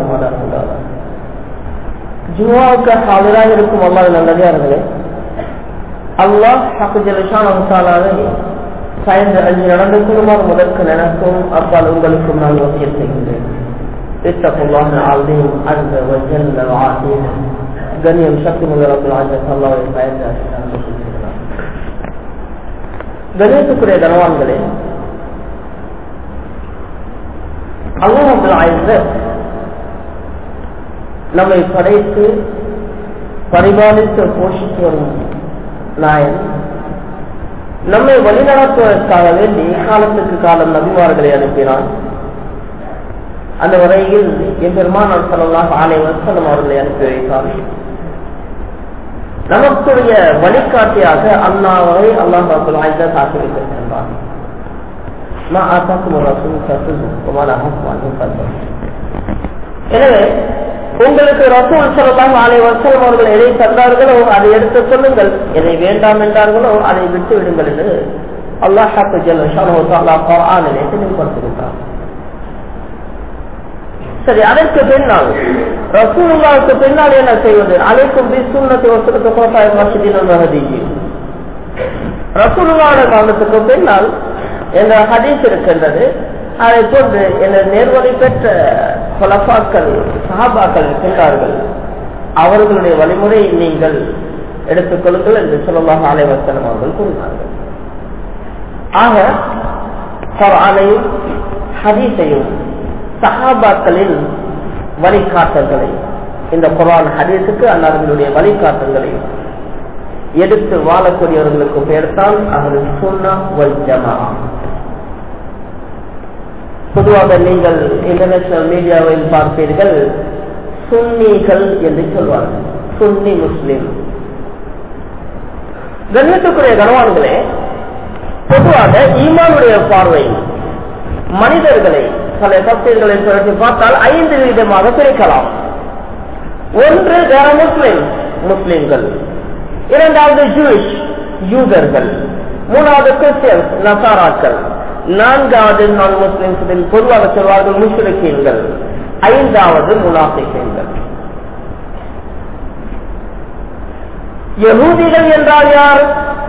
ஆசீர்வாதம். ஜும்ஆவுக்கு ஹாஜராக இருக்கும் அல்லாஹ் நல்லடியார்களே, அல்லாஹ் ஹக் ஜல்ஷானஹு தஆலாவை பயந்து அஞ்சு நடந்து கொள்ளுமாறு முதற்கு எனக்கும் அப்பால் உங்களுக்கும் நான் வசியத் செய்கின்றேன். இத்தகுல்லாஹ் அஸீம் அஸ்ஸ வ ஜல்ல வ ஆஸீம். கண்ணியம் சக்தி மிக்க ரப்பல் ஆலமீன் அல்லாஹ்வை பயந்து நடந்து கொள்கிறேன். கண்ணியத்துக்குரிய கனவான்களே, அல்லாஹ் ரப்பல் இஸ்ஸத் நம்மை படைத்து பரிபாலித்து போஷித்து வரும் நாயன் நம்மை வழிநடத்துவதற்காக வேண்டி காலத்துக்கு காலம் நபிமார்களை அனுப்பினான். அந்த வரையில் எம்பெருமானார் ஸல்லல்லாஹு அலைஹி வஸல்லம் அவர்களை அனுப்பி வைத்தார். நமக்குரிய வழிகாட்டியாக அல்லாஹ்வை அல்லாஹ் ரப்பல் இஸ்ஸத் ஆக்கி வைத்திருக்கின்றான். மா ஆதாக்கும் ரசூல் ஃபஸுஹு வ மா நஹாக்கும் அன்ஹு ஃபஸுஹு. எனவே உங்களுக்கு ரசூல் ஸல்லல்லாஹு அலைஹி வஸல்லம் அவர்கள் எதை தந்தார்களோ அதை எடுத்துக் கொள்ளுங்கள், எதை வேண்டாம் என்றார்களோ அதை விட்டு விடுங்கள் என்று அல்லாஹ் ஜல்ல தஆலா குர்ஆனிலே தெளிவுபடுத்துகிறார். சரி, அதற்கு பின்னால் ரசூலுல்லாஹ்வுக்கு பின்னால் என்ன செய்வது? அலைக்கும் பிசுன்னதி வ சுன்னத்தி குஃபாய் ராஷிதீன் வல் மஹ்தியின். ரசூலுல்லாஹ்வுடைய காலத்துக்கு பின்னால் என்ற ஹதீஸ் இருக்கின்றது. அதை போன்று என்ற நேர்வழி பெற்ற குலஃபாக்கள் சஹாபாக்கள் இருக்கின்றார்கள். அவர்களுடைய வழிமுறையை நீங்கள் எடுத்துக் கொள்ளுங்கள் என்று ஸல்லல்லாஹு அலைஹி வஸல்லம் அவர்கள் கூறினார்கள். ஆக குர்ஆனையும் ஹதீஸையும் சஹாபாக்களின் வழிகாட்டல்களை, இந்த குர்ஆன் ஹதீஸுக்கு அன்னார்களுடைய வழிகாட்டல்களையும் எடுத்து வாழக்கூடியவர்களுக்கு பெயர்தான் அஹ்லுஸ் சுன்னah வல் ஜமாஅஹ். பொதுவாக நீங்கள் இன்டர்நேஷனல் மீடியாவில் பார்ப்பீர்கள், சுன்னிகள் என்று சொல்வார்கள், சுன்னி முஸ்லிம். கண்ணியத்துக்குரிய கனவான்களே, பொதுவாக ஈமானுடைய பார்வை மனிதர்களை பல தப்சீர்களை சொல்லி பார்த்தால் 5 விதமாக பிரிக்கலாம். ஒன்று முஸ்லிம், முஸ்லிம்கள். இரண்டாவது ஜூயிஷ், யூதர்கள். மூணாவது கிறிஸ்டியன்ஸ், நசாராக்கள். நான்காவது நான் முஸ்லிம்ஸில் பொதுவாக சொல்வார்கள் முஷ்ரிக்கீன்கள். ஐந்தாவது முனாஃபிகீன்கள். யஹூதிகள் என்றால் யார்?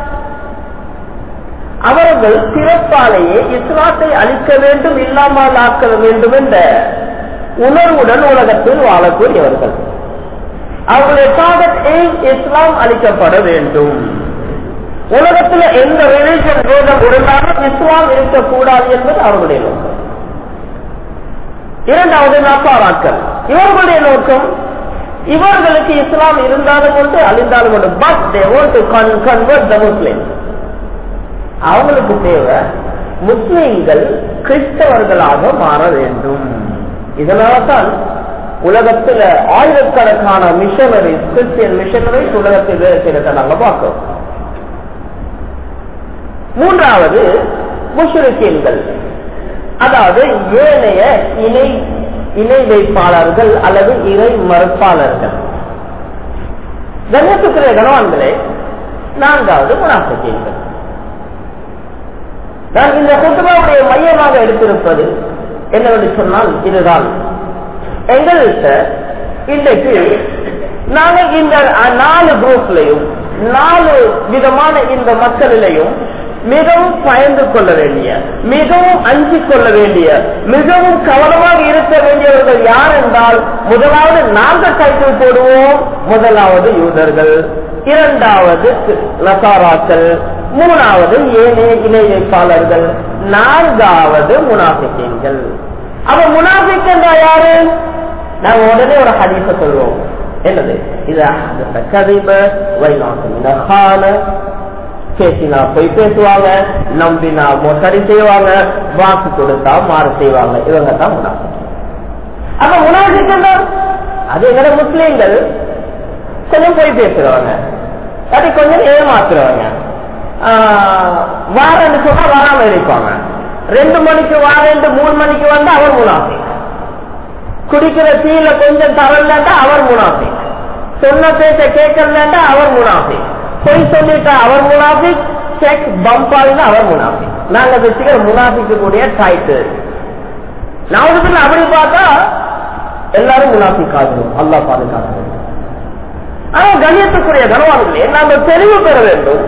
அவர்கள் பிறப்பாலேயே இஸ்லாத்தை அழிக்க வேண்டும், இல்லாமல் ஆக்க வேண்டும் என்ற உணர்வுடன் உலகத்தில் வாழக்கூடியவர்கள். அவர்களுடைய டார்கெட் இஸ்லாம் அழிக்கப்பட வேண்டும். உலகத்தில் எந்த ரிலிஜன் வேதம் இருந்தாலும் இஸ்லாம் இருக்கக்கூடாது என்பது அவர்களுடைய நோக்கம். இரண்டாவது நசாராக்கள். இவர்களுடைய நோக்கம், இவர்களுக்கு இஸ்லாம் இருந்தாலும் கொண்டு அழிந்தாலும் கொண்டு, but they want to convert the Muslims. அவங்களுக்கு தேவை முஸ்லிம்கள் கிறிஸ்தவர்களாக மாற வேண்டும். இதனால்தான் உலகத்தில் ஆயிரக்கணக்கான மிஷனரிஸ், கிறிஸ்டியன் மிஷனரிஸ் உலகத்தில் இருக்கிறத நாங்க பார்க்கிறோம். மூன்றாவது முஷ்ரிக்கீன்கள், அதாவது ஏனைய இணை வைப்பாளர்கள் அல்லது இறை மறுப்பாளர்கள். கண்ணியத்துக்குரிய கனவான்களே, நான்காவது முனாஃபிகீன்கள். நான் இந்த குத்பாவுடைய மையமாக எடுத்திருப்பது என்னவென்று சொன்னால் இதுதான். எங்கள்கிட்ட இன்றைக்கு நாங்கள் இந்த 4 குரூப்லையும் 4 விதமான இந்த மக்களிலையும் மிகவும் பயந்து கொள்ள வேண்டிய, மிகவும் அஞ்சிக் கொள்ள வேண்டிய, மிகவும் கவனமாக இருக்க வேண்டியவர்கள் யார் என்றால், முதலாவது நாங்கள் டைட்டில் போடுவோம், முதலாவது யூதர்கள், இரண்டாவது நசாராக்கள், மூணாவது ஏனைய இணை வைப்பாளர்கள், நான்காவது முனாஃபிகீன்கள். அப்ப முனாஃபிக் என்றா யாரு? நாங்க உடனே ஒரு ஹதீஸ சொல்வோம். என்னது? இது பேசினா போய் பேசுவாங்க, நம்பினா மோசடி செய்வாங்க, வாக்கு கொடுத்தா மாறு செய்வாங்க. இவங்க தான் முனாஃபிக். அப்ப முனாஃபிக் அது எங்கட முஸ்லீம்கள் கொஞ்சம் போய் பேசுறவங்க, அது கொஞ்சம் ஏமாத்துறவங்க. வாரன்னு சொன்னா வராம இருப்பாங்க. 2 மணிக்கு வாரேன் 3 மணிக்கு வந்தா அவர் முனாஃபிக். குடிக்கிற தீயில கொஞ்சம் தரலண்டா அவர் முனாஃபிக். சொன்ன பேச்ச கேட்கலண்டா அவர் முனாஃபிக். பொய் சொல்லிட்டா அவர் முனாஃபிக். செக் பம்பாலினா அவர் முனாஃபிக். நாங்க வச்சுக்கிற முனாஃபிக்கு கூடிய டைட்டில். நான் அப்படி பார்த்தா எல்லாரும் முனாஃபிக்காகிறோம். அல்லாஹ் பாதுகாக்க. ஆனா கண்ணியத்துக்குரிய கனவான்களே, நாங்கள் தெளிவு பெற வேண்டும்.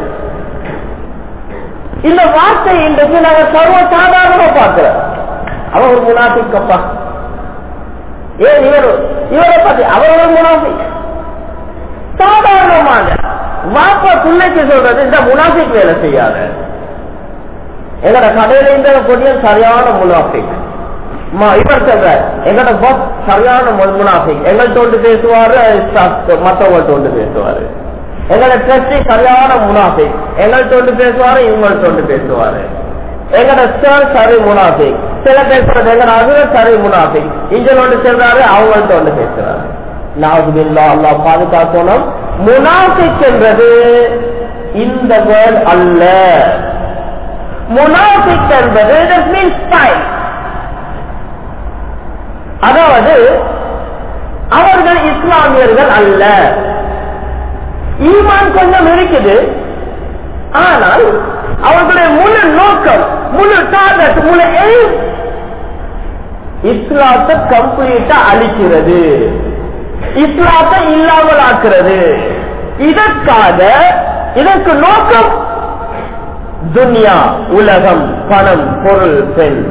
இந்த வார்த்தை இன்றைக்கு நாங்கள் சர்வ சாதாரணமா பார்க்கிறோம். அவர் ஒரு முனாஃபிக்கப்பா, ஏன் இவரை பத்தி அவர் ஒரு முனாஃபிக். சாதாரணமாக வாப்பா பிள்ளைக்கு சொல்றது இந்த முனாஃபிக் வேலை செய்யாத. எங்கட கடையில இந்த பொடியன் சரியான முனாஃபிக். இவர் சொல்ற எங்கட பாஸ் சரியான முனாஃபிக். எங்கள்கிட்ட ஒன்று பேசுவாரு, மற்றவங்கள்ட்ட ஒன்று பேசுவாரு. எங்களோட ட்ரஸ்டி சரியான முனாஃபிக். எங்கள்கிட்ட ஒன்று பேசுவாரு, இவங்கள்ட்ட ஒன்று பேசுவாரு. எங்கட சார் சரி முனாஃபிக். சில பேசுறது எங்கட அசுரர் சரி முனாஃபிக். இஞ்சல் ஒன்று சொல்றாரு, அவங்கள்ட்ட ஒன்று பேசுறாரு. நாவுதுபில்லா, அல்லாஹ் பாதுகாக்கணும். முனாஃபிக் என்பது இந்த வேர்ட் அல்ல. முனாஃபிக் என்பது அதாவது அவர்கள் இஸ்லாமியர்கள் அல்ல. ஈமான் கொஞ்சம் இருக்குது, ஆனால் அவர்களுடைய முழு நோக்கம், முழு டார்கெட், முழு எய்ம் இஸ்லாத்தை கம்ப்ளீட்டா அழிக்கிறது, இஸ்லாத்தை இல்லாமல் ஆக்குறது. இதற்கு நோக்கம் துன்யா, உலகம், பணம், பொருள், பெண்.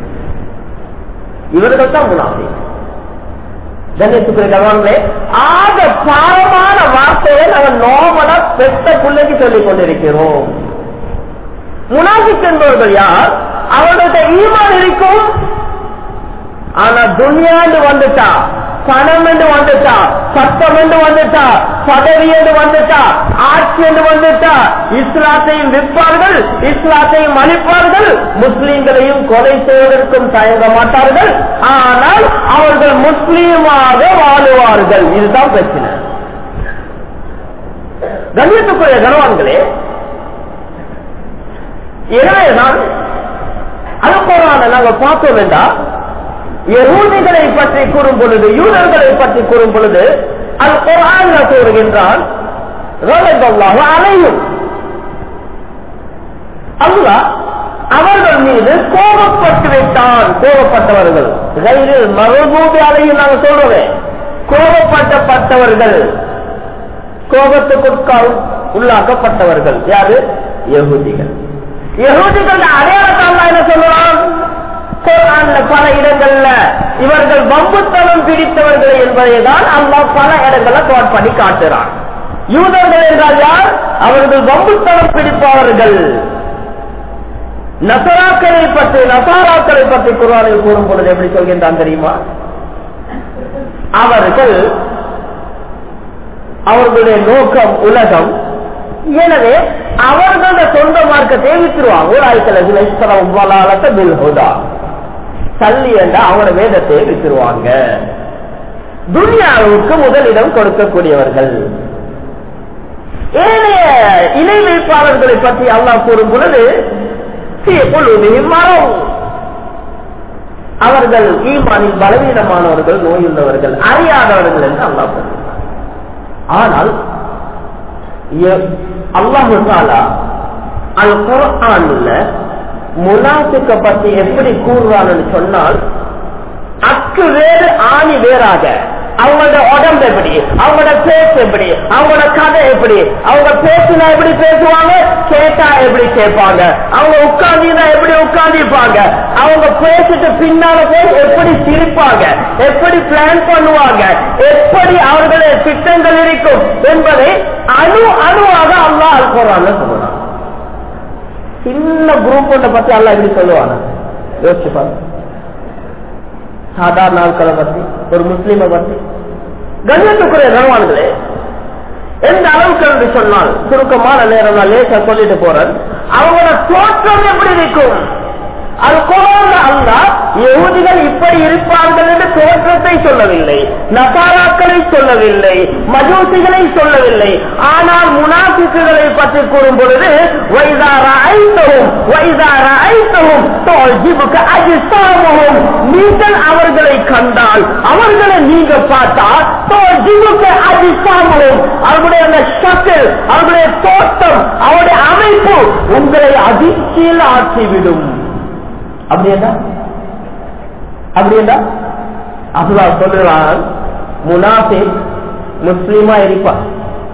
இவர்கள் தான் முனாஃபிக். கண்ணியத்துக்குரிய ஆக பாரமான வார்த்தையை நம்ம நோமலா பெற்ற பிள்ளைக்கு சொல்லிக் கொண்டிருக்கிறோம். முனாஃபிக் என்பவர்கள் யார்? அவர்களுடைய ஈமான் இருக்கும், ஆனா துன்யாண்டு வந்துட்டா, பணம் என்று வந்துட்டா, சட்டம் என்று வந்துட்டா, பதவி என்று வந்துட்டா, ஆட்சி என்று வந்துட்டா, இஸ்லாத்தையும் விற்பார்கள், இஸ்லாத்தையும் அழிப்பார்கள், முஸ்லீம்களையும் கொலை செய்வதற்கும் தயங்க மாட்டார்கள். ஆனால் அவர்கள் முஸ்லீமாக வாழுவார்கள். இதுதான் பிரச்சனை. கண்ணியத்துக்குரிய கனவான்களே, எனவேதான் அல்குர்ஆனை நாங்கள் பார்த்தோம் என்றால், யஹூதிகளை பற்றி கூறும் பொழுது, யூதர்களை பற்றி கூறும் பொழுது அல்குர்ஆன் கூறுகின்றான், அல்லாஹ் அவர்கள் மீது கோபப்பட்டு விட்டான். கோபப்பட்டவர்கள் மறுபூபி அலையும் நாங்கள் சொல்றோமே, கோபப்பட்டவர்கள், கோபத்துக்கு உள்ளாக்கப்பட்டவர்கள் யாரு? யஹூதிகள். யஹூதிகள் அடையாளத்தை அல்லாஹ் என்ன சொல்றான்? பல இடங்கள்ல இவர்கள் வம்புத்தனம் பிடித்தவர்கள் என்பதை தான் அல்லாஹ் பல இடங்கள்ல கோட் பண்ணி காட்டுறான். யூதர்கள் என்றால் யார்? அவர்கள் வம்புத்தனம் பிடிப்பவர்கள். நசாராக்களை பற்றி குர்ஆனில் கூறும் பொழுது எப்படி சொல்கின்றான் தெரியுமா? அவர்களுடைய நோக்கம் உலகம். எனவே அவர்களோட சொந்த மார்க்கத்தை வித்துருவாங்க. சல்லி என்ற அவங்களோட வேதத்தை வித்துருவாங்க. துன்யாவுக்கு முதலிடம் கொடுக்கக்கூடியவர்கள். ஏனைய இணை வைப்பாளர்களை பற்றி அல்லாஹ் கூறும் பொழுது அவர்கள் ஈமானில் பலவீனமானவர்கள், நோயுள்ளவர்கள், அறியாதவர்கள் என்று அல்லாஹ் கூறுகிறார். ஆனால் அல்லாஹ் தஆலா அல் குர்ஆன்ல முனாஃபிக்க பத்தி எப்படி கூறுறான்னு சொன்னால், அக்கு வேறு ஆணி வேறாக அவங்களோட உடம்பு எப்படி, அவங்களோட பேச்சு எப்படி, அவங்களோட கதை எப்படி, அவங்க பேசுனா எப்படி பேசுவாங்க, கேட்டா எப்படி கேட்பாங்க, அவங்க உட்கார்ந்தா எப்படி உட்கார்ந்திருப்பாங்க, அவங்க பேசிட்டு பின்னால போய் எப்படி சிரிப்பாங்க, எப்படி பிளான் பண்ணுவாங்க, எப்படி அவர்களுடைய திட்டங்கள் இருக்கும் என்பதை அணுவாக அல்லாஹ் அல் குர்ஆன்ல சொல்றான். சின்ன குரூப் ஒன்றை பத்தி அல்லாஹ் எப்படி சொல்லுவாங்க யோசிச்சு பாருங்க. சாதாரண ஆட்களை பத்தி, ஒரு முஸ்லீமை பத்தி. கண்ணியத்துக்குரிய கனவான்களே, எந்த அளவுக்கு என்று சொன்னால் சுருக்கமான நேரம் நான் லேசா சொல்லிட்டு போறேன். அவங்களோட தோற்றம் எப்படி இருக்கும்? அது குர்ஆன்ல அல்லாஹ் யஹூதிகள் இப்படி இருப்பார்கள் என்று தோற்றத்தை சொல்லவில்லை, நசாராக்களை சொல்லவில்லை, மஜூசிகளை சொல்லவில்லை. ஆனால் முனாஃபிக்குகளை பற்றி கூறும் பொழுது நீங்கள் அவர்களை கண்டால், அவர்களை நீங்க பார்த்தா அவர்களுடைய அந்த ஷக்கில், அவர்களுடைய தோற்றம், அவருடைய அமைப்பு உங்களை அதிர்ச்சியில் ஆற்றிவிடும். அப்படி என்ன அல்லாஹ் சொல்றான், முனாஃபிக் முஸ்லிமா இருப்பான்,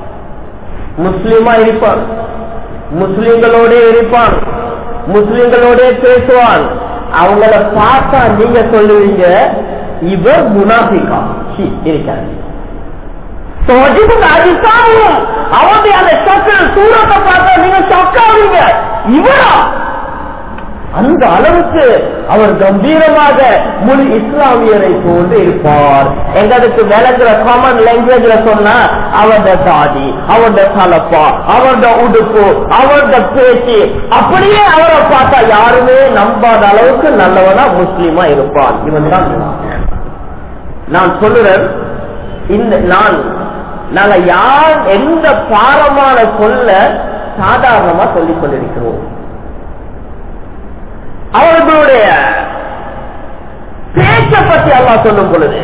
முஸ்லிம்களோட இருப்பான், முஸ்லிம்களோட பேசுவான். அவங்கள பார்த்தா நீங்க சொல்லுவீங்க இவர் முனாஃபிகா இருக்காரு. அவருடைய அந்த சக்கல் சூரத்தை பார்த்தா நீங்க சொக்காவீங்க, இவரா? அந்த அளவுக்கு அவர் கம்பீரமாக முழு இஸ்லாமியரை போன்று இருப்பார். எங்களுக்கு விளங்குற காமன் லாங்குவேஜ்ல சொன்னா அவருடைய தாடி, அவருடைய தலப்பா, அவருடைய உடுப்பு, அவருடைய பேச்சு, அப்படியே அவரை பார்த்தா யாருமே நம்பாத அளவுக்கு நல்லவனா முஸ்லீமா இருப்பான். இவன் தான் நான் சொல்லுறேன். நாங்க யார் எந்த பாரமான சொல்ல சாதாரணமா சொல்லிக் கொண்டிருக்கிறோம். அவர்களுடைய பேச்ச பற்றி அல்லாஹ் சொல்லும் பொழுது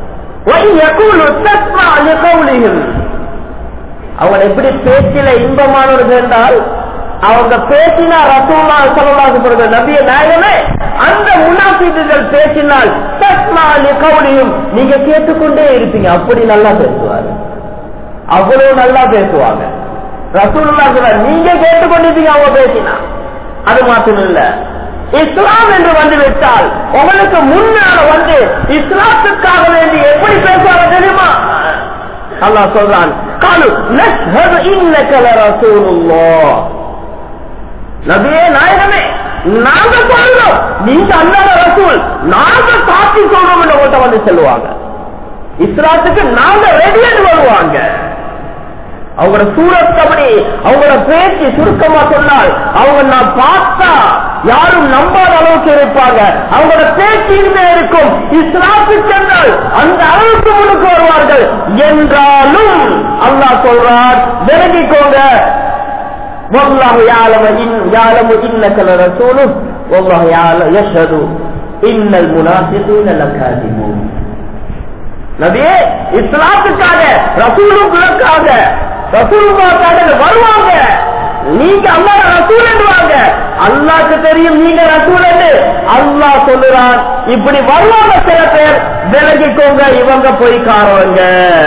அவங்க எப்படி பேச்சில இன்பமானவர்கள் என்றால், அவங்க பேசினா ரசூலுல்லாஹி ஸல்லல்லாஹு அலைஹி வஸல்லம் நபியே நாயகமே, அந்த முனாஃபிக்குகள் பேசினால் தஸ்மா லிகௌலிஹிம், நீங்க கேட்டுக்கொண்டே இருப்பீங்க. அப்படி நல்லா பேசுவாங்க, அவ்வளவு நல்லா பேசுவாங்க. ரசூலுல்லாஹி ஸல்லல்லாஹு நீங்க கேட்டுக்கொண்டிருப்பீங்க அவங்க பேசினா. அது மாத்திரம் இல்ல, இஸ்லாம் என்று வந்து விட்டால் உங்களுக்கு முன்னால வந்து இஸ்லாத்துக்காக வேண்டி எப்படி பேசுவாங்க தெரியுமா? அல்லாஹ் சொல்றான், காலு நஷ்ஹது இன்னக லரசூலுல்லாஹ், நபியே நாயகமே நாங்க சொல்றோம் நீங்க அல்லாஹ் ரசூல், நாங்க சாட்சி சொல்றோம் என்று உங்கள்கிட்ட வந்து சொல்லுவாங்க. இஸ்லாத்துக்கு நாங்க ரெடியாக வருவாங்க. அவங்களோட சூரத் அப்படி, அவங்களோட பேச்சு சுருக்கமா சொன்னால் அவங்க நான் பார்த்தா யாரும் நம்பாத அளவுக்கு இருப்பாங்க. அவங்களோட பேச்சு இனிமே இருக்கும். இஸ்லாத்துக்கு சென்றால் அந்த அளவுக்கு முன்னுக்கு வருவார்கள். என்றாலும் அல்லாஹ் சொல்றார், விலகிக்கோங்க. வல்லாஹு யஅலமு இன்னக லரசூலுஹு வல்லாஹு யஷ்ஹது இன்னல் முனாஃபிகீன லகாதிபூன். நபியே இஸ்லாத்துக்காக ரசூலுக்காக வருவாங்க. நீங்க அல்லாஹ் ரசூல் என்றுவாங்க. அல்லாஹ்க்கு தெரியும் நீங்க ரசூல் என்று. அல்லாஹ் சொல்லுறான், இப்படி வருவாங்க சில பேர், விலகிக்கோங்க, இவங்க போய் காரவங்க.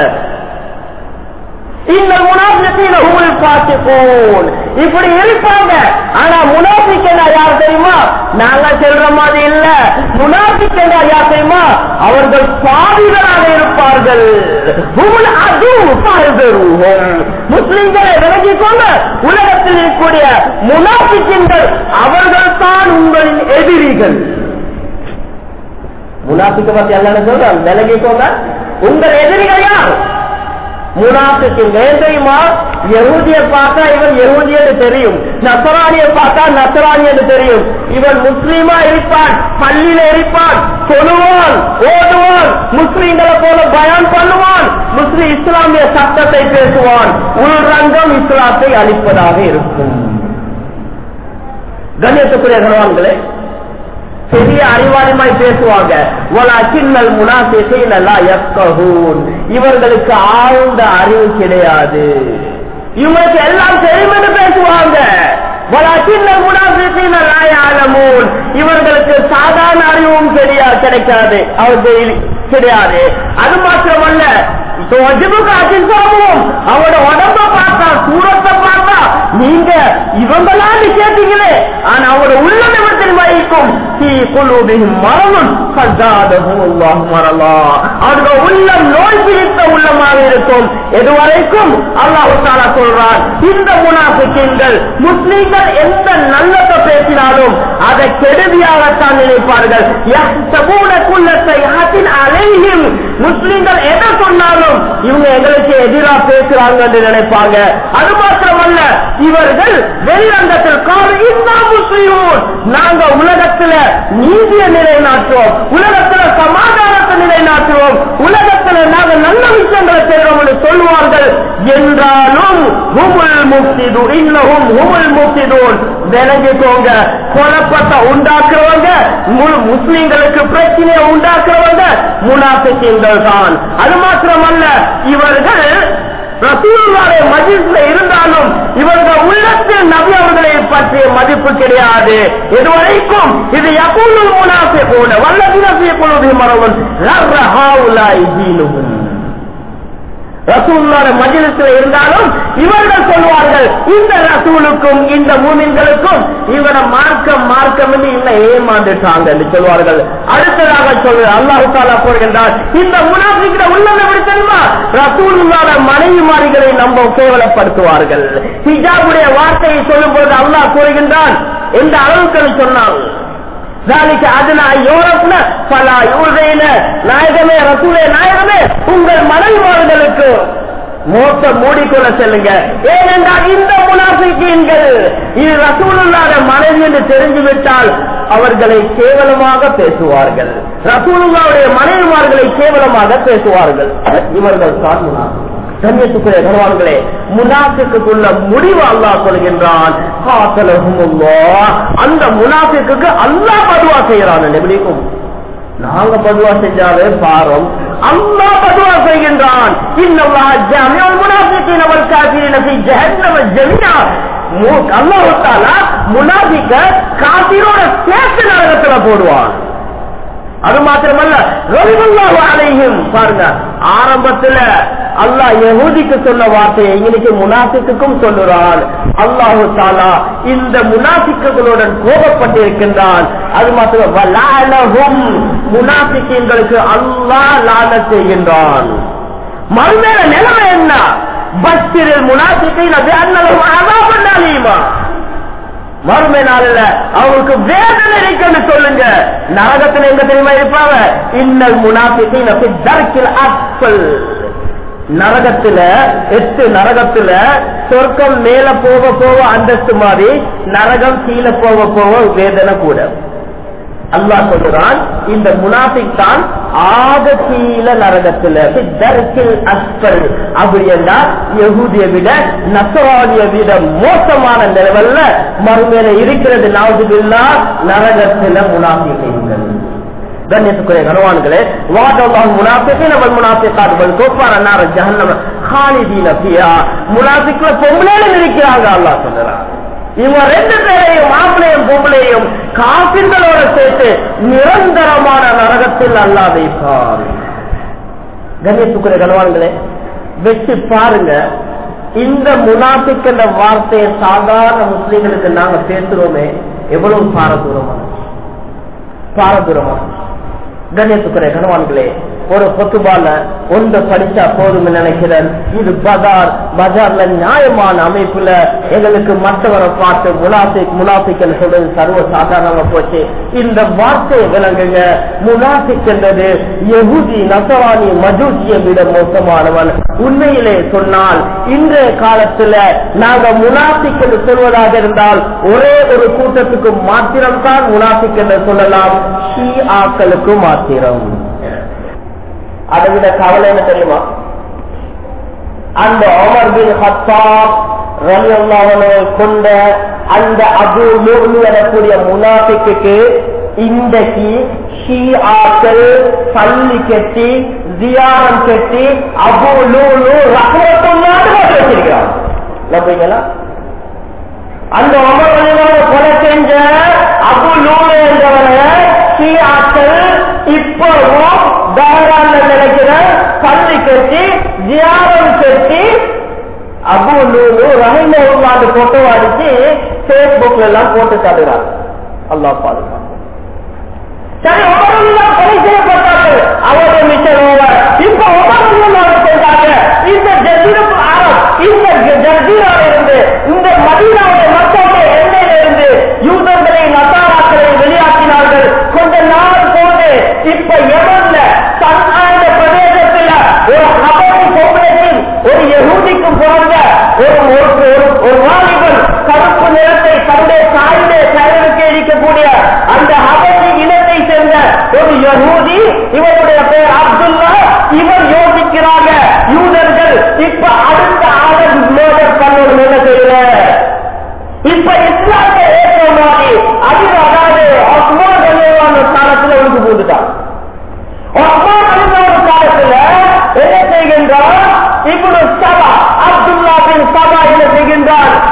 இந்த முனாஃபிகீன ஹுமுல் ஃபாசிகூன், இப்படி இருப்பாங்க. ஆனா முனாஃபிக்னா யார் தெரியுமா? நாங்க சொல்ற மாதிரி இல்ல. முனாஃபிக்னா யார் தெரியுமா? அவர்கள் பாவிகளாக இருப்பார்கள். ஹுமுல் அது ஃபாஸிரூஹும், முஸ்லிம்களை விலகிக்கொண்டு உலகத்தில் இருக்கக்கூடிய முனாஃபிக்குகள் அவர்கள் தான் உங்களின் எதிரிகள். முனாஃபிக்கை பத்தி அல்லாஹ் சொல்றான், விலகிக்கோங்க, உங்கள் எதிரிகள் யார்? முனாஃபிக்கு தெரியுமா? யஹூதியை பார்த்தா இவன் யஹூதி என்று தெரியும், நசரானியை பார்த்தா நசரானி என்று தெரியும். இவன் முஸ்லீமா இருப்பான், பள்ளியில இருப்பான், சொல்லுவான், ஓடுவான், முஸ்லீம்களை போல பயான் பண்ணுவான், முஸ்லிம் இஸ்லாமிய சட்டத்தை பேசுவான். உள்ரங்கம் இஸ்லாத்தை அளிப்பதாக இருக்கும். கண்ணியத்துக்குரிய கணவான்களே, பெரிய அறிவாளிமாய் பேசுவாங்க. இவர்களுக்கு ஆழ்ந்த அறிவு கிடையாது, இவங்களுக்கு எல்லாம் தெரியும் என்று பேசுவாங்க. இவர்களுக்கு சாதாரண அறிவும் கிடைக்காது, அவர்கள் கிடையாது. அது மாத்திரமல்ல, அவரோட உடம்ப பார்த்தா, சூரத்தை பார்த்தா நீங்க இவங்களான்னு கேட்டீங்களே, ஆனா அவரோட உள்ளம் எவற்றில் வைக்கும் மரணம் அவருடைய உள்ளம் நோய் பிடித்த உள்ளமாக இருக்கும். எதுவரைக்கும் அல்லாஹ் தஆலா சொல்றான், இந்த முனாஃபிகீன்கள் முஸ்லிம்கள் எந்த நல்லதை பேசினாலும் அதை கெடுதியாகத்தான் நினைப்பார்கள். முஸ்லிம்கள் எதை சொன்னாலும் இவங்க எங்களுக்கு எதிராக பேசுறாங்க என்று நினைப்பாங்க. அது மாத்திரமல்ல, இவர்கள் வெளிரங்கத்தில் முஸ்லிம், நாங்க உலகத்துல நீதியை நிலைநாட்டுவோம், உலகத்துல சமாதானத்தை நிலைநாட்டுவோம், உலகத்துல நாங்க நல்ல விஷயங்களை செய்வோம் என்று சொல்வார்கள். என்றாலும் விலகிக்கோங்க, குழப்பத்தை உண்டாக்குறவங்க, முஸ்லிம்களுக்கு பிரச்சனையை உண்டாக்குறவங்க முனாஃபிகீன்கள் தான். அது மாத்திரமல்ல, இவர்கள் ரசூலுல்லாஹ்வுடைய மஜ்லிஸ்ல இருந்தாலும் இவர்கள் உள்ளத்தில் நபி அவர்களை பற்றிய மதிப்பு கிடையாது. இதுவரைக்கும் இது யகூலுல் முனாஃபிகூன வல்லதீன ஃபீ குலூபிஹிம் மரதுன் லர்ர ஹாஉலாஇ தீனுஹும். ரசூலுல்லாஹ்வுடைய மஜ்லிஸ்ல இருந்தாலும் இவர்கள் சொல்வார்கள், இந்த ரசூலுக்கும் இந்த மூமின்களுக்கும் இவர மார்க்கம் என்று இல்லை ஏமாந்துட்டாங்க என்று சொல்வார்கள். அடுத்ததாக சொல்ற அல்லாஹ் தஆலா கூறுகின்றார், இந்த முனாஃபிக்குற உள்ளம் எப்படி தெரியுமா? ரசூலுல்லாஹ்வுடைய மனைவிமார்களை நம்ம கேவலப்படுத்துவார்கள். ஹிஜாபுடைய வார்த்தையை சொல்லும் போது அல்லாஹ் கூறுகின்றான், எந்த அளவுக்கு சொன்னால் நாயகமே ரசூலே நாயகமே உங்கள் மனைவிமார்களுக்கு மோச மூடிக்கொள்ள செல்லுங்க. ஏனென்றால் இந்த முனாஃபிகீன்கள் இது ரசூலுல்லாஹ்வுடைய மனைவி என்று தெரிந்துவிட்டால் அவர்களை கேவலமாக பேசுவார்கள். ரசூலுல்லாஹ்வுடைய மனைவிமார்களை கேவலமாக பேசுவார்கள். இவர்கள் தான் முனாஃபிக். கண்ணியத்துக்குரிய கனவான்களே, முனாஃபிக்குள்ள முடிவு அல்லாஹ் சொல்கின்றான், அந்த முனாஃபிக்கு அல்லாஹ் பதுவா செய்யறான். எப்படிக்கும் நாங்க பதுவா செஞ்சாலே பாரம், அல்லாஹ் பதுவா செய்கின்றான். இன்னல்லாஹ் ஜாமிஉல் முனாஃபிகீன வல் காஃபிரீன ஃபீ ஜஹன்னம ஜமீஆ. அல்லாஹ் தஆலா முனாஃபிக காஃபிரோட சேர்த்து நரகத்துல போடுவான். அது மாத்திரமல்ல, ரலியல்லாஹு அலைஹிம் பாருங்க, ஆரம்பத்துல அல்லாஹ் யஹூதிக்கு சொன்ன வார்த்தையை இன்னைக்கு முனாஃபிக்குக்கும் சொல்லுறான். அல்லாஹு தஆலா இந்த முனாஃபிக்குகளுடன் கோபப்பட்டிருக்கின்றான். அது மாத்திரம் வலஅனஹும், முனாஃபிகீன்களுக்கு அல்லாஹ் லானத் செய்கின்றான். மறுமையில நிலைமை என்ன? பஷ்ஷிரில் முனாஃபிகீன பிஅன்னலஹும் அஸாபன் அலீமா. மறுமை நாளில் அவங்களுக்கு வேதனை இருக்குன்னு சொல்லுங்க. நரகத்தில் எங்க தெரியுமா இருப்பாங்க? இன்னல் முனாஃபிகீன ஃபி தர்கில் அஸ்ஃபல். நரகத்துல 8 நரகத்துல சொர்க்கம் மேல போக போக அந்தஸ்து மாதிரி, நரகம் கீழே போக போக வேதனை கூட. அல்லாஹ் சொல்றான், இந்த முனாஃபிக் தான் ஆக கீழ நரகத்துல அஸ்பல். அப்படி என்றால் யஹூதியை விட நசரானியை விட மோசமான நிலவல்ல மறுமையில இருக்கிறது. நவுதுபில்லாஹ், நரகத்துல முனாஃபிகீன்கள். கண்ணியத்துக்குரிய கனவான்களே, வாதல்லாஹு முனாஃபிகீன வல் முனாஃபிகாத் வல் குஃபார நார ஜஹன்னம காலிதீன ஃபிஹா. முனாஃபிக்ல பொம்பளையில இருக்கிறாங்க. அல்லாஹ் சொல்றான், இவங்க 2 பேரையும் மாப்பிளையும் பொம்பளையும் காபிர்களோட சேர்த்து நிரந்தரமான நரகத்தில் அல்லாஹ் வைப்பார். கண்ணியத்துக்குரிய கனவான்களே, வெற்றி பாருங்க. இந்த முனாஃபிக் என்ற வார்த்தையை சாதாரண முஸ்லிம்களுக்கு நாங்க பேசுறோமே, எவ்வளவு பாரதூரமான. கண்ணியத்துக்குரிய கனவான்களே, ஒரு பொத்துபால ஒன்று படிச்சா போதும் நினைக்கிறேன். இது பஜார்ல நியாயமான அமைப்புல எங்களுக்கு மற்றவரை பார்த்து முனாஃபிக் சொல்றது சர்வ சாதாரணமா போச்சு. இந்த வார்த்தையை விளங்குங்க. முனாஃபிக் என்றது யஹூதி நசரானி மஜூசியை விட மோசமானவன். உண்மையிலே சொன்னால் இன்றைய காலத்துல நாங்க முனாஃபிக் என்று சொல்வதாக இருந்தால் ஒரே ஒரு கூட்டத்துக்கு மாத்திரம்தான் முனாஃபிக் என்று சொல்லலாம், ஷிஆக்களுக்கு மாத்திரம். அதை விட கவலை என்ன தெரியுமா? அந்த உமர் பின் கத்தாப் ரலியல்லாஹு அன்ஹு கொண்ட அந்த அபூ லுஅலு எனக்கூடிய முனாஃபிக்குக்கு இன்றைக்கு ஷிஆக்கள் பள்ளி கட்டி ஜியாரம் கட்டி அபூ லுஅலு ரஹ்மத்துல்லாஹி வச்சிருக்கிறாங்க. நம்புறீங்களா? அந்த உமர் ரலியல்லாஹு கொலை செஞ்ச அபூ லுஅலு என்றவரை ஷிஆக்கள் இப்பவும் நினைக்கிற பள்ளி கட்டி ஜியாரம் கட்டி அபூ லுஅலு ரஹிமஹுல்லாஹ் போட்டோ அடிச்சு பேஸ்புக்ல எல்லாம் போட்டு காட்டுறாங்க. அல்லாஹ் பாதுகாப்பு. சரி, உமர் கொலை செய்யப்பட்டார்கள், அவருடைய மிஷன் ஓவர். இப்ப உமர் செய்தாங்க. இந்த ஜசீரத் அரப், இந்த ஜசீராவில் இருந்து, இந்த மதீனாவுடைய மக்களுடைய எண்ணெயில இருந்து யூதர்களை நசாராக்களை வெளியாக்கினார்கள். கொஞ்ச நாள் போது இப்ப யமன்ல சன்ஆன பிரதேசத்தில் ஒரு ஹபஷி பொம்பளைக்கும் ஒரு யஹூதிக்கும் பிறந்த ஒரு வாலிபன் கருப்பு நிறத்தை தன்னுடைய தாயுடைய கயலுக்கு இருக்கக்கூடிய அந்த ஹபஷி இனத்தை சேர்ந்த ஒரு யஹூதி, இவருடைய பெயர் அப்துல்லா. இவர் யோசிக்கிறாங்க, யூதர்கள் இப்ப அடுத்த ஆளன் மோதல் பண்ணோடு என்ன செய்யல, இப்ப இஸ்லாத்தை ஏற்ற மாதிரி அதாவது ஒஸ்மான் ரலியல்லாஹு அன்ஹு காலத்துல ஒழுங்கு போட்டுட்டான். ஒஸ்மான் ரலியல்லாஹு அன்ஹு காலத்துல என்ன செய்கின்றார்? இப்னு சபா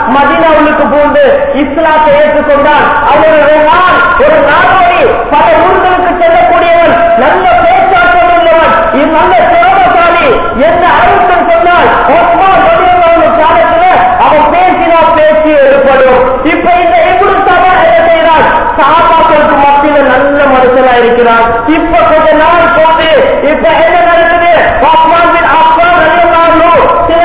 மதீனாவுக்கு போந்து இஸ்லாத்தை ஏற்றுக்கொண்டான். அவருடைய ஒரு நாடோடி, பல ஊர்களுக்கு செல்லக்கூடியவன், நல்ல பேச்சாற்றல் உள்ளவன், நல்ல திறமசாலி என்ற அர்த்தம் சொன்னால் உஸ்மான் ரலியல்லாஹு காலத்துல அவன் பேசினா பேசி ஏற்படும். இப்ப இந்த இப்னு சபா என்ன செய்யறான்? சஹாபாக்களுக்கு மத்தியில் நல்ல மனுஷனா இருக்கிறான். இப்ப கொஞ்ச நாள் போட்டு இப்ப என்ன நடக்குது? உஸ்மான் பின் அஃபான் ரலியல்லாஹு சில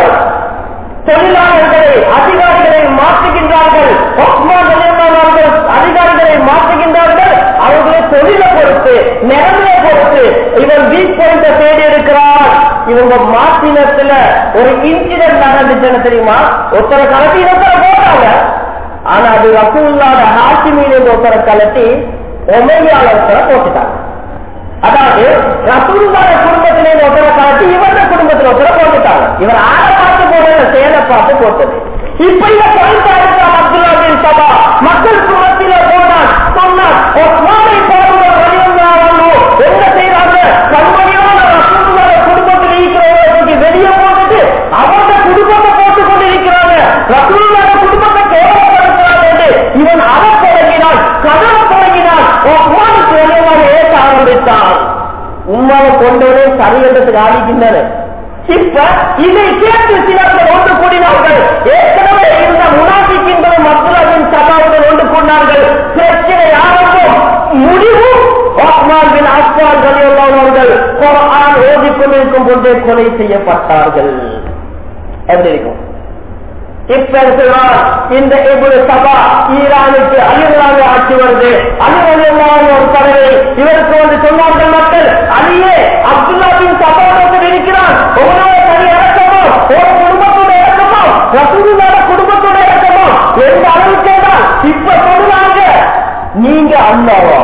தொழிலாளர்களை அதிகாரிகளை மாற்றுகின்றார்கள். உஸ்மான் ரலியல்லாஹு அதிகாரிகளை மாற்றுகின்றார்கள். அவர்களை தொழிலை பொறுத்து நிலைமையை பொறுத்து இவன் வீக் பாயிண்ட தேடி இருக்கிறான். இவங்க மாற்றினத்துல ஒரு இன்சிடென்ட் நடந்துச்சுன்னு தெரியுமா? ஒருத்தரை கலட்டி ஒருத்தரை போட்டாங்க. ஆனா அது ரசூலுல்லாஹ் ஹாஷிமீன் ஒருத்தரை கலட்டி உமையாளர்களை போட்டுட்டாங்க. அதாவது ரசூலுல்லாஹ் குடும்பத்திலே ஒருத்தரை கலட்டி இவருடைய குடும்பத்தில் ஒருத்தரை போட்டுட்டாங்க. இவர் ஆளை பார்த்து போடுற செயலை பார்த்து போட்டது. இப்ப இவன் பொறுத்தா இருக்கிற அப்துல்லா பின் சபா மக்களுக்கு மத்தியில போனான். சொன்னான் உஸ்மானை போடுறவங்க என்ன செய்யறாங்க? கண்மணியான ரசூலுல்லாஹ் குடும்பத்தில் இருக்கிறவர்களுக்கு வெளியே போட்டுட்டு அவங்க குடும்பத்தை போட்டுக் கொண்டிருக்கிறாங்க. ரசூலுல்லாஹ் குடும்பத்தை கேவலப்படுத்துறாங்க என்று இவன் அதை தொடங்கினான், கதவை தொடங்கினான். உஸ்மானுக்கு வெளியே ஏற்க ஆரம்பித்தான். உண்மாவை கொண்டவனே சரி என்றதுக்கு ஆடிக்கின்றன. இப்ப இதை கேட்டு சிலர்கள் ஒன்று கூடினார்கள். ஏற்கனவே இருந்த முனாஃபிக்கின்களும் அப்துல்லா பின் சபாவுடன் ஒன்று கூடினார்கள். பிரச்சனை ஆரம்பம், முடிவு உஸ்மான் பின் அஃபான் ரலியல்லாஹு அவர்கள் குர்ஆன் ஓதிக்கொண்டிருக்கும் போதே கொலை செய்யப்பட்டார்கள். எப்படி இருக்கும்? இப்ப இந்த இப்னு சபா ஈரானுக்கு அலிரலியல்லாஹு ஆட்சி வருது. அலிரலியல்லாஹு ஒரு தடவை இவருக்கு வந்து சொன்னார்கள் மக்கள், அலியே அப்துல்லா பின் சபாவுடன் இருக்கிறான், உங்களோட தனி இறக்கமோ ஒரு குடும்பத்தோட இறக்கமோ ரசூலுல்லாஹ் குடும்பத்தோட இறக்கமோ எந்த அளவுக்கு தான் இப்ப சொல்றாங்க, நீங்க அல்லாவா,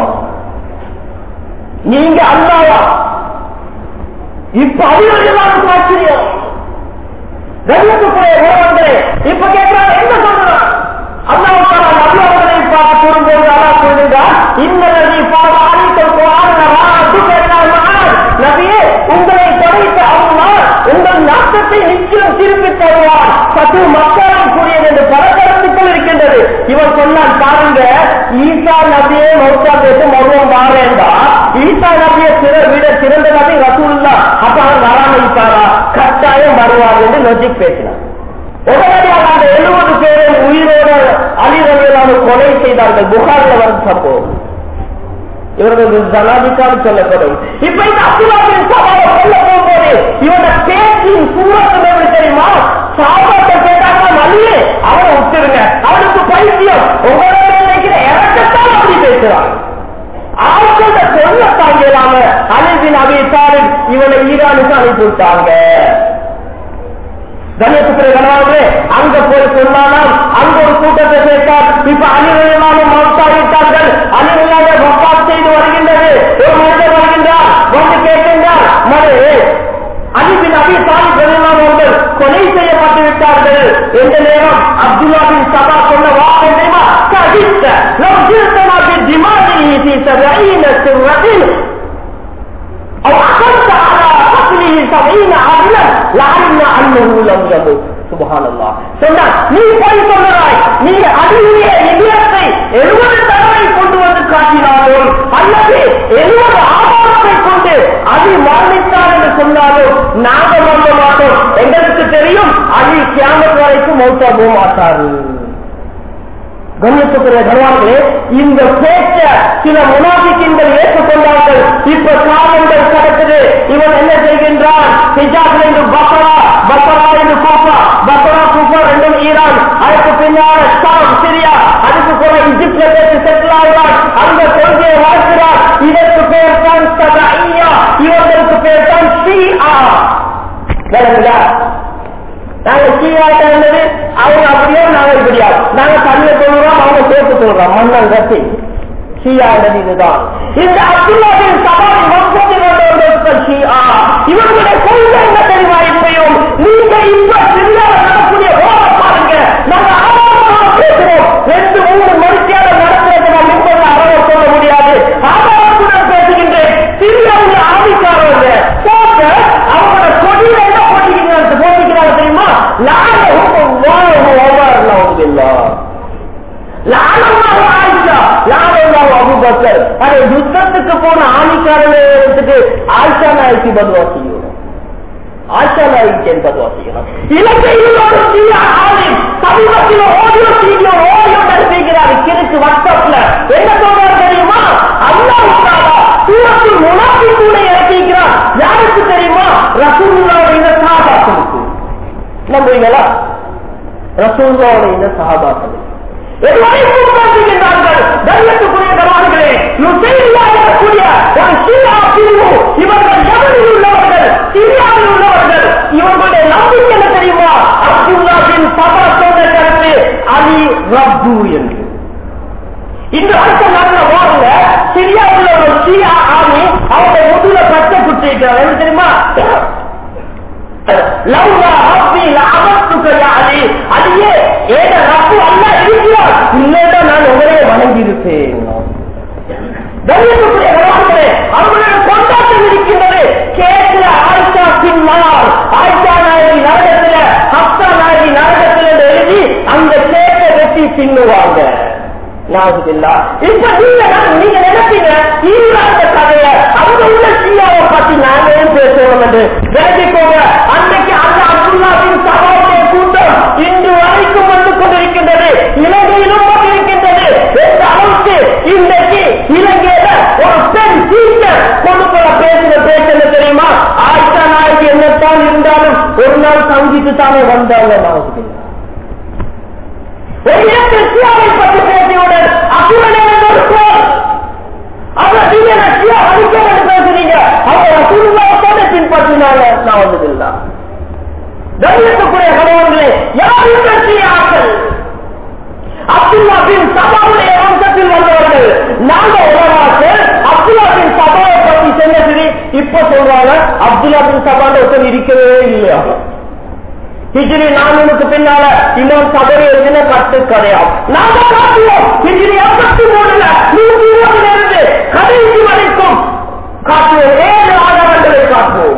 நீங்க அல்லாவா? இப்ப அலிரலியல்லாஹு ஆச்சரியம். கண்ணியத்துக்குரிய உறவுகளே, இப்ப கேட்கிறார் என்ன சொல்றான்? அல்லாஹ் தஆலா நபி அவர்களை பார்த்து கூறும்போது அல்லாஹ் சொல்கிறார், இன்னல்லதி ஃபஅலித குர்ஆன ராதுகனா நபியே, உங்களை படைத்த அல்லாஹ் உங்கள் நாட்டத்தை நிச்சயம் திருப்பி தருவார். சற்று மக்களும் கூடியது என்று பல கருத்துக்கள் இருக்கின்றது. இவர் சொன்னான், பாருங்க, ஈசா நபியே மௌத்தா பேச மருவம் வாரேண்டா, ஈசா நபியை விட சிறந்த நபி ரசூலுல்லாஹ், அப்ப அவர் வராம இருப்பாரா? கட்டாயம் வருவார் என்று லொஜிக் பேசினார். உடனடியாக அந்த 70 பேரை உயிரோடு அலி ரலியல்லாஹு கொலை செய்தார்கள். புகாரில் வருகிறப்போ இவர்கள் ஜனாதிக்காக சொல்லப்படும். இப்ப இந்த அப்துல்லா பின் சபாவை சொல்ல போகும்போது இவன பேச்சின் சூரத்து எப்படி தெரியுமா? சாபாத்தை கேட்டாங்க, அலியே அவனை விட்டுருங்க, அவனுக்கு பைத்தியம், உங்களோட நினைக்கிற இறக்கத்தான் அப்படி பேசுறான். ஆட்கள சொல்ல தாங்கலாம அலி பின் அபி தாலிப் இவனை ஈரானுக்கு அனுப்பி விட்டாங்க. கணேசபுரே அங்க போய் சொன்னாலும் அங்க ஒரு கூட்டத்தை சேர்த்தார். இப்ப அலிரலியல்லாஹு மௌத்தாகிவிட்டார்கள். அலிரலியல்லாஹு வஃபாத் செய்து வருகின்றது. ஒரு மனிதர் வருகின்றார், வந்து கேட்கின்றார், அலி பின் அபி தாலிப் ரலியல்லாஹு அவர்கள் கொலை செய்யப்பட்டு விட்டார்கள். எந்த நேரம் அப்துல்லா பின் சபா சொன்ன வார்த்தை தெரியுமா? கதித்த லவ் ஜிர்தனா பி திமானிஹி ஃபீ 70 சிர்ரத்தின் அவ் அகத அலா கத்லிஹி 70 அஜ்லன் லஅன்ன அன்னஹு லம் யமுத். சுப்ஹானல்லாஹ். சொன்னா, நீ போய் சொல்றாய், நீ அலியுடைய இதயத்தை 70 தடவை கொண்டு வந்து காட்டினாலும் அல்லது 70 ஆதாரத்தை கொண்டு அலி மரணித்தார் என்று சொன்னாலும் நாங்கள் நம்ப மாட்டோம். எங்களுக்கு தெரியும் அலி கியாமத் வரைக்கும் மௌத்தா போக மாட்டார்கள். கண்ணியத்துக்குரிய கணவான்களே, இந்த பேச்ச சில முனாஃபிக்கீன்கள் ஏற்றுக்கொண்டார்கள். இப்ப காலங்கள் கடக்குது. இவன் என்ன செய்கின்றான்? ஹிஜாஸ் என்று பக்ரா, பக்ரா என்று கூஃபா, பக்ரா கூஃபா ரெண்டும் ஈரான், அதுக்கு பின்னால் ஷாம் சிரியா, அதுக்கு கூட இஜிப்ட்ல பேசி செட்டில் ஆகிறான். அந்த கொள்கையை வளர்க்கிறார். இதற்கு பேர் தான் சதஇய்யா, இவர்களுக்கு பேர் தான் ஷிஆ. விளங்குதா? நாங்க ஷிஆட்ட இருந்தது அவங்க அப்படியோ நாங்க இப்படியா, நாங்க தண்ணியை சொல்றோம், அவங்க சேர்த்து சொல்றோம், மண்ணல் கட்டி ஷிஆ என்பது இதுதான். இந்த அப்துல்லா பின் சபாவின் வம்சத்தில் வந்தவர்கள் ஷிஆ. இவர்களுடைய கொள்கை என்ன தெரியுமா? இப்பயும் நீங்க இப்ப சிரியால நடக்கூடிய ஓர பாருங்க, நாங்க ஆதாரமாக பேசுறோம். 2-3 மணித்தியால நடத்துறது நான் இப்போது அறவர் சொல்ல முடியாது. ஆதாரத்துடன் பேசுகின்றேன். சிரியாவுடைய ஆதிக்காரவங்க போட்டு அவங்களோட கொடியில என்ன போட்டிக்கிறாங்க தெரியுமா? லாயஹும் அல்லாஹு விஷயத்துக்கு ஆயிஷா நாய்க்கு பதுவா செய்யணும். ஆயிஷா நாய்க்கு பதுவா செய்யணும். இலங்கையில் ஒரு சமீபத்தில் ஆடியோ செய்கிறாரு கிழக்கு வாட்ஸ்அப்ல என்ன சொல்றாரு தெரியுமா? அல்லாஹ் தஆலா சூரத்துல் முனாஃபிகூனை இறக்கிக்கிறார். யாருக்கு தெரியுமா? ரசூலுல்லாஹ்வுடைய சஹாபாக்களுக்கு. நம்புவீங்களா? ரசூலுல்லாஹ்வுடைய சஹாபாக்கள் இவர்கள் யமனில் உள்ளவர்கள், சிரியாவில் உள்ளவர்கள். இவர்களுடைய நம்பிக்கை என்ன தெரியுமா? அப்துல்லா பின் சபா சொன்ன கருத்து அலி ரப்பு என்று. இந்த வருஷம் நல்ல வாருங்க சிரியாவில் உள்ள ஒரு ஷியா ஆமி அவங்க முதுல பச்சை குட்டிருக்கிறார். என்ன தெரியுமா? அடியே ஏத ரப்பு அல்ல இருக்கிறார், இல்லைன்னா நான் உங்களையே வணங்கி இருப்பேன். அவர்களுடைய கொண்டாட்டம் இருக்கின்றது. கேட்கிற ஆயிஷா பின்னால் ஆயிஷா நாயகி நரகத்தில், ஹப்சா நாயகி நரகத்தில் என்று எழுதி அந்த கேட்டை வெட்டி தின்னுவாங்க. இப்ப நீங்க நினைப்பீங்க ஈரான் கதைய அவங்க உள்ள ஷியாவை பத்தி நாங்களும் பேசுவோம் என்று விளக்கிக்கோங்க. அன்றைக்கு அந்த அப்துல்லாவின் சகாவுடைய கூட்டம் இன்று வரைக்கும் வந்து கொண்டிருக்கின்றது, இலங்கையிலும் கொண்டிருக்கின்றது. எந்த அளவுக்கு இன்றைக்கு இலங்கையில ஒரு பெண் டீச்சர் கொடுக்கிற பேசுகிற பேச்சு என்ன தெரியுமா? ஆயிஷா நாயகி என்னத்தான் இருந்தாலும் ஒரு நாள் சந்தித்து தானே வந்தாங்க. நாவுக்கு ஒரு இடத்தில் ஷியாவை பற்றி பேசியுடன் அசுரனே ஒரு போல் அவர் நீங்க ஷியா அழிக்க வேண்டும் பேசுறீங்க. அவங்க ரசூலுல்லாஹ்வோட பின்பற்றினாங்க. நான் வந்ததில்லை. கண்ணியத்துக்குரிய கணவர்களே, யார் இந்த ஷியாக்கள்? அப்துல்லா பின் சபாவுடைய வம்சத்தில் வந்தவர்கள். நாங்க உலகாக்கள் அப்துல்லா பின் சபாவை பற்றி சொன்னது இப்ப சொல்றாங்க அப்துல்லா பின் சபான்னு ஒருத்தர் இருக்கவே இல்லையா? ஹிஜ்ரி 400க்கு பின்னால இன்னொரு சபரி எழுதின கட்டு கதையாம். நாங்க காட்டுவோம் ஹிஜ்ரி 83ல 120 இருந்து கடைசி வரைக்கும் காட்டுவோம். 7 ஆதாரங்களை காட்டுவோம்.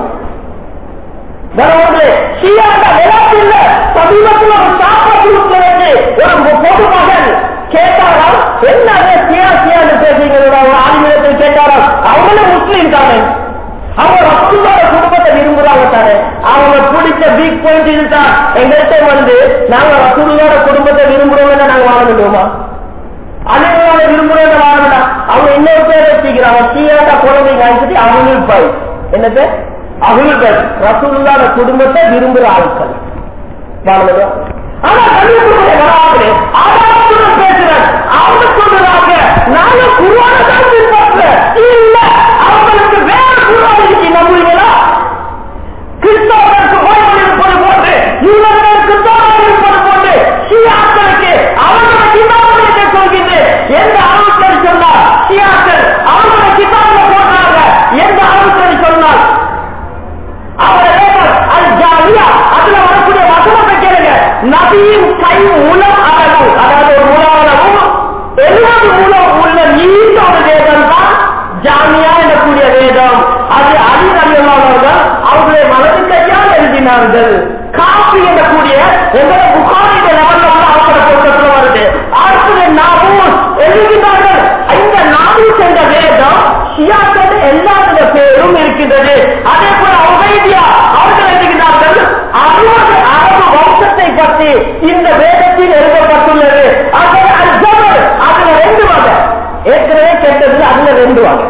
விளையாட்டு சமீபத்தில் ஒரு சாப்பாட்டு ஒரு பொது மகன் கேட்டாராம், என்ன சியா சியான்னு பேசுகிறோம். அவங்க ஆளுநர்கள் கேட்டாராம், அவங்களும் முஸ்லீம் தானே, அவங்க ரசூலுல்லாஹ் குடும்பத்தை விரும்புறாங்க தானே, அவங்க பிடிச்ச வீக் பாயிண்ட் இதுதான். எங்கள்கிட்ட வந்து நாங்க ரசூலுல்லாஹ் குடும்பத்தை விரும்புறோம்னா நாங்க வாழ முடியுமா? அனைவரால விரும்புறத வாழ வேண்டாம். அவங்க இன்னொரு பேர் வச்சுக்கிறாங்க, சீயாட்டா குழந்தைங்க அகுல் பாய். என்ன பேர்? அகுல் பாய். ரசூலுல்லாஹ் குடும்பத்தை விரும்புற ஆட்கள் வாழ முடியும். ஆனா கல்விக்குரிய ஆதாரத்துடன் பேசுறேன். அவங்க சொல்றாங்க நாங்க குர்ஆனை தான் பின்பற்றுறேன். இல்ல, அவங்களுக்கு வேற குர்ஆன் இருக்கு. நம்புறீங்களா? கிறிஸ்தவர்களுக்கு பைபிள் இருப்பது போன்று, யூதர்களுக்கு தோராத் இருப்பது போன்று, ஷியாக்களுக்கு அவர்களுடைய கிதாபுகளை சொல்கின்றேன். எந்த அளவுக்கு சொன்னால் ஷியாக்கள் அவர்களுடைய கிதாபுல போடுறாங்க. எந்த அளவுக்கு சொன்னால் அவர்கள் அல் ஜாலியா அதுல வரக்கூடிய வசனத்தை கேளுங்க. நபியின் கை மூலம் அளவு, அதாவது ஒரு மூலமானவும் 70 மூலம் உள்ள நீண்ட ஒரு வேதம் தான் ஜாமியா எனக்கூடிய வேதம். அது அலி ரலியல்லாஹு அவர்களுடைய மனது கையால் எழுதினார்கள். காபி எனக்கூடிய எங்களை புகாரிட லெவல்ல அவங்களோட பொருத்தத்தில் வருது. அடுத்தது நாபூஸ் எழுதினார்கள். இந்த நாபூஸ் என்ற வேதம் ஷியாக்கள் எல்லாருடைய பேரும் இருக்கின்றது. அதே போல உபைதியா அவர்கள் எழுதுகிறார்கள் 60 அரபு வம்சத்தை பற்றி இந்த வேதத்தில் எழுதப்பட்டுள்ளது. அதுல 2 வகை ஏற்கனவே கேட்டது, அதுல 2 வகை.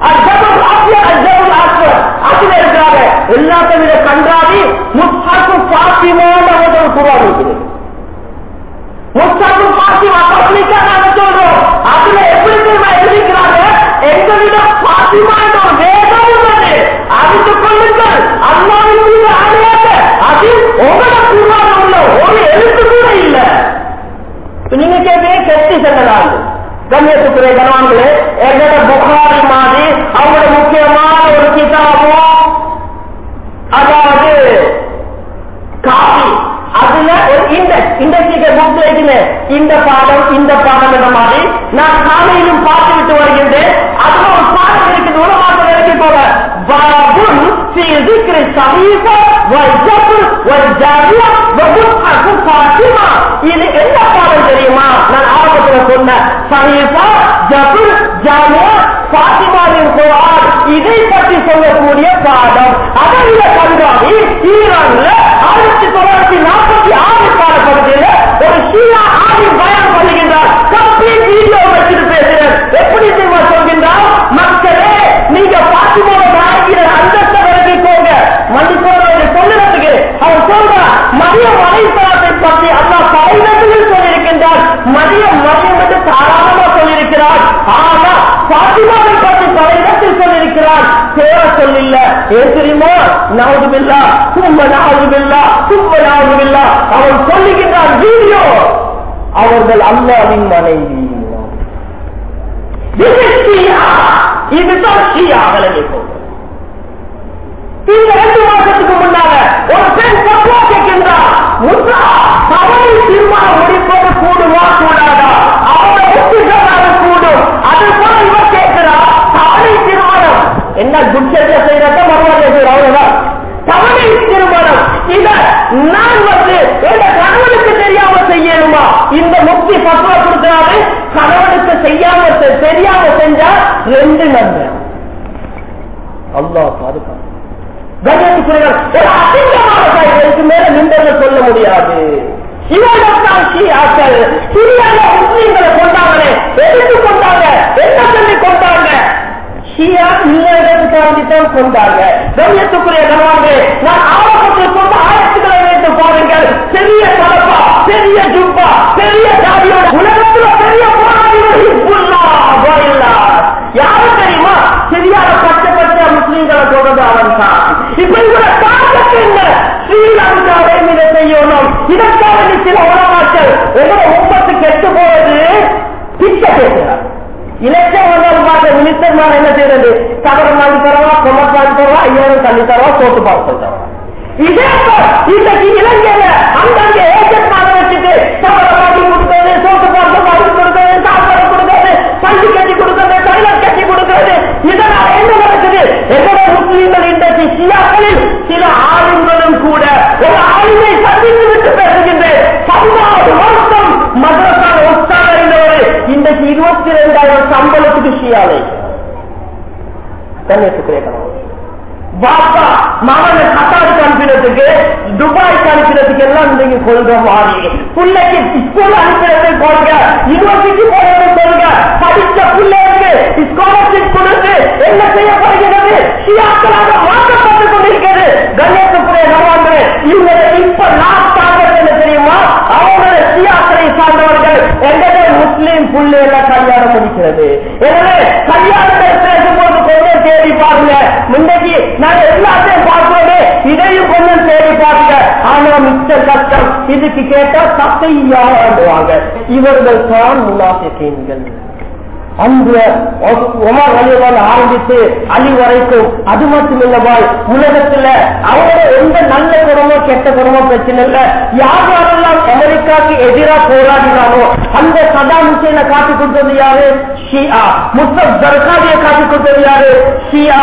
அதுல இருக்கிறாங்க எல்லாத்தை விட கண்டாடி முஸ்ஹாஃபு ஃபாத்திமான்னு ஒரு குர்ஆன் இருக்குது. முஸ்ஹாஃபு ஃபாத்திமா பப்ளிக்கா நாங்க சொல்றோம். அதுல எப்படி எழுதிக்கிறாங்க, எங்க விட ஃபாத்திமா என்ற ஒரு வேதம் உள்ளது. அதுக்கு கொள்ளுங்கள் அல்லாஹ்வின் மீது ஆணையாக அது உங்களோட குர்ஆன் உள்ள ஒரு எழுத்து கூட இல்லை. நீங்க கேட்பீங்க கெட்டி சென்றதாங்க. கண்ணியத்துக்குரிய கணவான்களே, எங்களோட புகாரி மாதிரி அவங்களோட முக்கியமான ஒரு கிதாபும் அதாவது காபி, அதுல ஒரு இண்டெக்ஸ் புக் இருக்குன்னு இந்த பாடம் என்ற மாதிரி நான் காலையிலும் பார்த்து விட்டு வருகின்றேன். அதுல ஒரு பாடம் இருக்குது. உலமாக்க விலைக்கு போக பாபுன் ஃபீ ذِكْرِ الصَّحِيفَةِ وَالْجَبْرِ وَالْجَارِيَةِ وَمُصْحَفُ فاطிமா. இது என்ன பாடம் தெரியுமா? நான் ஆரம்பத்தில் சொன்ன சஹீஃபா, ஜப்ர், ஜாமியா, ஃபாத்திமாவின் குர்ஆன் இதை பற்றி சொல்லக்கூடிய பாடம். அதை விட கண்காணி ஈரான்ல 1946 காலப்பகுதியில் ஒரு ஷியா ஆலிம் பயான் பண்ணுகின்றார். கம்ப்ளீட் வீடியோ வச்சுட்டு பேசுறேன். எப்படி தெரியுமா சொல்கின்றார்? மக்களே, நீங்க பாத்திமாவை நாயகிற அந்தஸ்தை விளக்கிக்கோங்க. மன்னிப்போரை சொல்லுறதுக்கு அவர் சொல்றார், மரியம் அலைஹிஸ்ஸலாத்தை பற்றி அல்லாஹ் படைவத்தில் சொல்லியிருக்கின்றார். மரியம் என்று தாராளமா சொல்லியிருக்கிறார். ஆனா பாத்திமாவை பற்றி படைவத்தில் சொல்லியிருக்கிறார். பேர சொல்லில்ல. ஏன் தெரியுமா? நவுதுபில்லா சும்ம நவுதுபில்லா சும்ம நவுதுபில்லா. அவன் சொல்லுகின்றான் வீடியோ, அவர்கள் அல்லாஹ்வின் மனைவி. இதுதான் ஷியா. இந்த 2 மாசத்துக்கு முன்னால ஒரு பெண் பக்குவா கேட்கின்றார், தவறை தீர்மானம் முடிப்பது கூடுமா கூடாதா? அவரோட முக்கியமாக கூடும். அது போல இவர் கேட்கிறார், தவறை தீர்மானம் என்ன துட்சத்தை செய்யறத மறுவாதை செய்யற அவ்வளவுதான். தவறை தீர்மானம் இத நான் என் கணவனுக்கு தெரியாம செய்யணுமா? இந்த முக்தி பக்குவா கொடுக்கிறாரு. கணவனுக்கு தெரியாம செஞ்சா 2 நன்மை. அல்லாஹ் பாதுகாப்பு. ஒரு அசிங்கமான காய்களுக்கு மேல நின்று சொல்ல முடியாது. இவர்கள் ஷியாக்கள் சிறியான முஸ்லீம்களை கொண்டாங்களே, எதிர்த்து கொண்டாங்க. என்ன சொல்லி கொண்டாங்க? ஷியா இல்லதான் கொண்டாங்க. கண்ணியத்துக்குரிய கணவான்களே, நான் ஆரம்பத்தில் சொன்ன ஆயத்துக்களை வைத்து பாருங்கள். பெரிய தலப்பா, பெரிய ஜுப்பா, பெரிய ஜாதியோட உலகத்தில் பெரிய யாரு தெரியுமா? சிறியான பச்சை முஸ்லீம்களை சொல்றது அவன் தான். இப்ப இவர தாக்கத்து என்ன? ஸ்ரீலங்காவை இதை செய்யணும். இதற்காக சில உணவாக்கள் உங்களோட உப்பத்து கெட்டு போவது பிச்சை பேசுகிறார். இலட்சம் வந்தாலும் பார்க்க மினிஸ்டர் என்ன செய்யறது? தவறு வாங்கி தரவா, கொமர்ஸ் வாங்கி தரவா, 5000 தள்ளி தரவா, சோத்து பார்த்து தரவா. இதே இன்றைக்கு இலங்கையில அங்கங்கே ஏஜென்ட் மாதிரி வச்சுட்டு தவறு வாங்கி கொடுக்கிறது, சோத்து பார்த்து வாங்கி கொடுக்கிறது, சாப்பாடு கொடுக்கிறது, பள்ளி கட்டி கொடுக்கிறது, டைலர் கட்டி கொடுக்கிறது. இதனால் என்ன நடக்குது? எங்களோட முஸ்லீம்கள் இன்றைக்கு ஷியாக்களில் சில ஆளுங்களும் கூட ஒரு ஆளுமை சந்தித்து விட்டு பேசுகின்றேன். 14 வருஷம் மதரசான உஸ்தாத் அறிந்தவர் இன்றைக்கு 22,000 சம்பளத்துக்கு ஷியாவை தன்னியத்துக்குரிய பாப்பா மகனை கத்தாருக்கு அனுப்பினதுக்கு, துபாய்க்கு அனுப்பினதுக்கு எல்லாம் இன்றைக்கு கொள்கை மாறி, பிள்ளைக்கு ஸ்கூல் அனுப்பினது கொள்க, யூனிவர்சிட்டி போறது கொள்க, படித்த பிள்ளைக்கு ஸ்காலர்ஷிப் கொடுத்து என்ன செய்யப்படுகிறது? ஷியாக்களாக மாற்றப்பட்டுக் கொண்டிருக்கிறது. கண்ணியத்துக்குரிய கணவான்களே, இவங்க இப்ப லாஸ்டாக என்ன தெரியுமா? அவங்களோட ஷியாக்களை சார்ந்தவர்கள் எங்களுடைய முஸ்லீம் பிள்ளைகளை கல்யாணம் முடிக்கிறது. எனவே கல்யாணத்தை பேசும்போது கொஞ்சம் தேடி பாருங்க. முன்னேறி நான் எல்லாத்தையும் பார்க்கிறோமே, இதையும் கொஞ்சம் தேடி பாருங்க. ஆனா மிச்ச கஷ்டம். இதுக்கு கேட்டா சத்தையாடுவாங்க. இவர்கள் தான் முனாஃபிகீன்கள். அந்த உமர் ரலியல்லாஹு ஆரம்பித்து அலி வரைக்கும். அது மட்டும் இல்லவாய், உலகத்துல அவரோட எந்த நல்ல குணமோ கெட்ட குணமோ பிரச்சனை இல்ல. யாரெல்லாம் அமெரிக்காவுக்கு எதிராக போராடினாரோ அந்த சதாம் ஹுசேனை காட்டி கொடுத்தது யாரு? ஷியா. முஸ்தப் ஜர்காவியை காட்டி கொடுத்தது யாரு? ஷியா.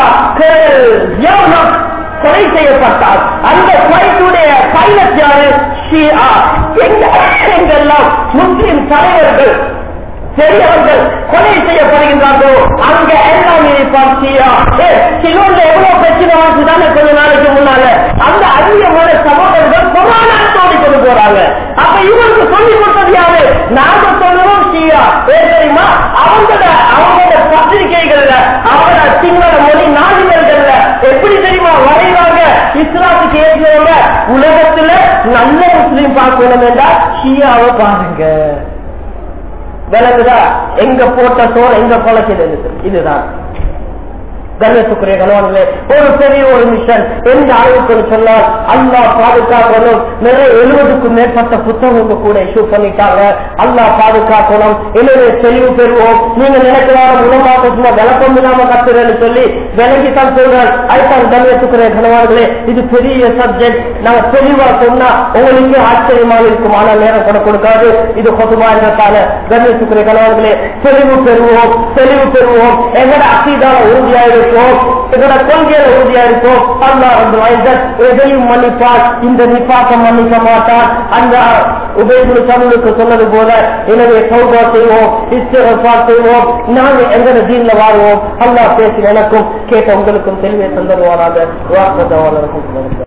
கொலை செய்யப்பட்டார். அந்த கொலைக்குடைய பைலட் யாரு? ஷியா. எங்கெல்லாம் முஸ்லிம் தலைவர்கள் பெரியவர்கள் கொலை செய்யப்படுகின்றார்களோ அங்க எல்லாம் இருப்பான் ஷியா. சிலோன்ல எவ்வளவு பிரச்சனை வாங்கிதானே கொஞ்ச நாளைக்கு முன்னால அந்த அதிகமான சகோதரர்கள் புராணத்தோடு கொண்டு போறாங்க. அப்ப இவருக்கு சொல்லி கொடுத்தது யாரு? நாங்க சொல்லுவோம் ஷியா. தெரியுமா? அவங்களோட பத்திரிகைகள்ல, அவங்களோட சிங்கள மொழி நாளிதழ்கள்ல எப்படி தெரியுமா வரைவாங்க? இஸ்லாத்துக்கு ஏற்றவங்க உலகத்துல நல்ல முஸ்லீம் பார்க்கணும் என்றால் ஷியாவை பாருங்க. விளங்குதா? எங்க போட்ட சோறு எங்க குலைக்கிறது. இதுதான் கண்ணியத்துக்குரிய கணவன்களே, ஒரு பெரிய ஒரு மிஷன். எந்த அளவுக்கு சொன்னால் அல்லாஹ் பாதுகாக்கணும். நிறைய 70க்கும் மேற்பட்ட புத்தகங்கள் கூட இஷ்யூ பண்ணிட்டாங்க. அல்லாஹ் பாதுகாக்கணும். எனவே தெளிவு பெறுவோம். நீங்க நினைக்கிறாங்க உணவாக சும்மா விளக்கம் இல்லாம கத்துறேன்னு சொல்லி விளங்கித்தான் சொல்றேன். அதுதான் கண்ணியத்துக்குரிய கணவன்களே, இது பெரிய சப்ஜெக்ட். நாங்க தெளிவா சொன்னா உங்களுக்கு ஆச்சரியமாக இருக்கும். ஆனால் நேரம் கூட கொடுக்காது. இது பொதுவா என்றதால கண்ணியத்துக்குரிய கணவன்களே, தெளிவு பெறுவோம். எங்கட அசீதான உறுதியாக எங்களோட கொள்கையில உறுதியா இருக்கும். அல்லாஹ் ரப்பல் இஸ்ஸத் எதையும் மன்னிப்பார். இந்த நிபாக்க மன்னிக்க மாட்டார். அந்த உபைதுல் சலூலுக்கு சொன்னது போல, எனவே தௌபா செய்வோம், இஸ்திக்ஃபார் செய்வோம், நாங்க எங்கட தீன்ல வாழ்வோம். அல்லாஹ் பேசி எனக்கும் கேட்ட உங்களுக்கும் தெளிவை தந்தருவாராக.